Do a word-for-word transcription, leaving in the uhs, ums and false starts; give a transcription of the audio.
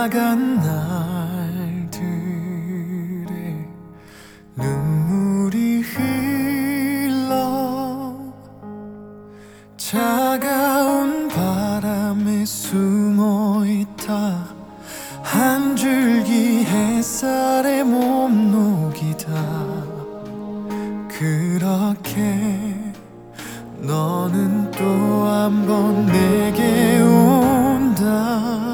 지나간 날들에 눈물이 흘러 차가운 바람에 숨어있다 한 줄기 햇살에 몸 녹이다 그렇게 너는 또 한 번 내게 온다